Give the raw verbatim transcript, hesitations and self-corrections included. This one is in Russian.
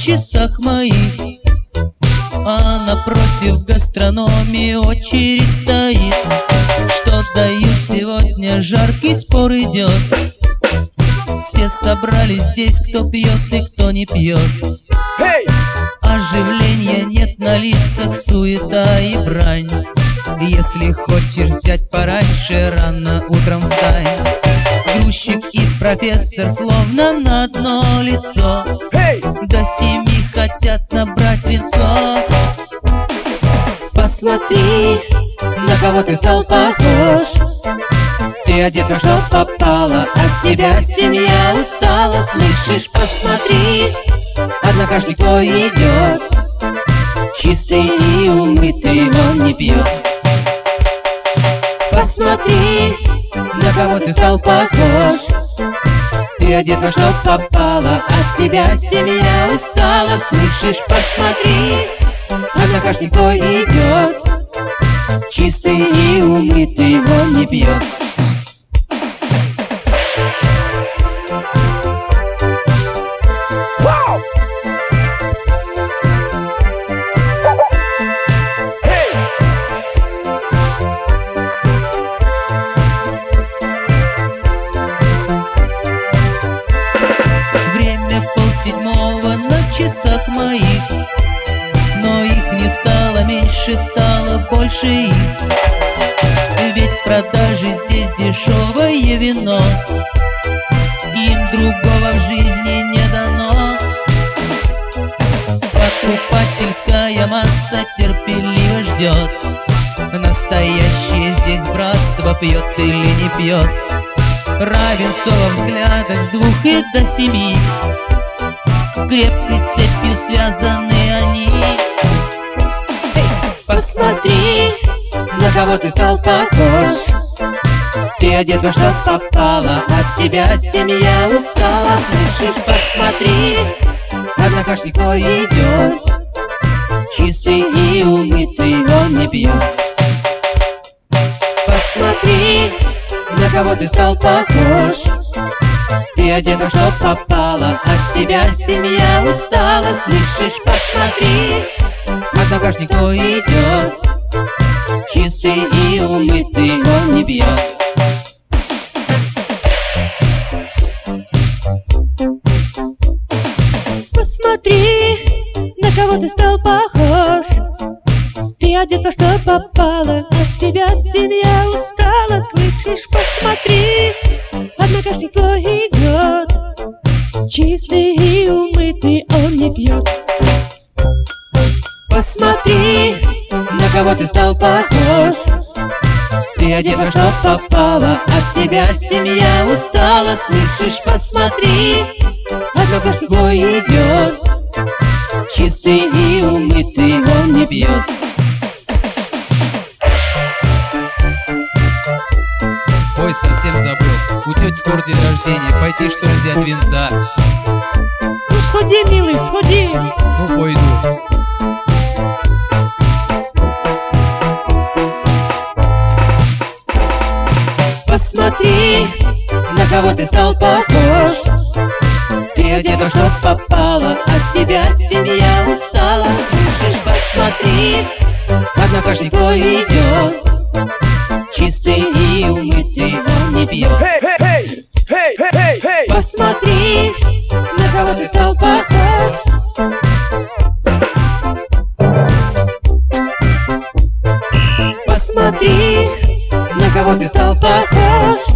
часах моих, а напротив гастрономии очередь стоит. Что дают сегодня, жаркий спор идет. Все собрались здесь, кто пьет и кто не пьет. Hey! Оживления нет на лицах, суета и брань. Если хочешь взять пораньше, рано утром встань. Грузчик и профессор словно на одно лицо. Hey! До семи хотят набрать венцо. Посмотри, на кого ты стал похож. Ты одет во что попало, от тебя семья устала. Слышишь, посмотри, однокашник твой идет, чистый и умытый, он не пьет. Посмотри, на кого ты стал похож. Ты одет во что попало, от тебя семья устала. Слышишь, посмотри, однокашник твой идет, чистый и умытый, он не пьет. Wow! Hey! Время полседьмого на часах моих, но их не стало меньше, стало больше их. Ведь в продаже здесь дешевое вино, им другого в жизни не дано. Покупательская масса терпеливо ждет. Настоящее здесь братство, пьет или не пьет. Равенство во взглядах с двух и до семи. Крепкой цепью связаны они. Эй, посмотри, на кого ты стал похож. Ты одет во что попало, от тебя семья устала. Слышишь, посмотри, однокашник твой идет, чистый и умытый, он не пьет. Посмотри, на кого ты стал похож. Ты одет во что попало, от тебя семья устала. Слышишь, посмотри, однокашник твой идет, чистый и умытый, он не пьет. Посмотри, на кого ты стал похож. Ты одет во что попало, от тебя семья устала. Слышишь, посмотри, однокашник твой идет, чистый и умытый, он не пьет. Посмотри, на кого ты стал похож. Ты одет во что попало, от тебя семья устала. Слышишь, посмотри, однокашник твой идет, чистый и умытый, он не пьет. Ой, совсем забыл, у тети скоро день рождения, пойти что ли взять венца? Ну сходи, милый, сходи. Ну пойду. Посмотри, на кого ты стал похож. Ты одет во что попало, от тебя семья устала. Слышишь, посмотри, однокашник твой идет, чистый и умытый, он не пьет. Hey! Hey! Hey! Hey! Hey! Посмотри, на кого ты стал похож. Посмотри, на кого ты стал похож.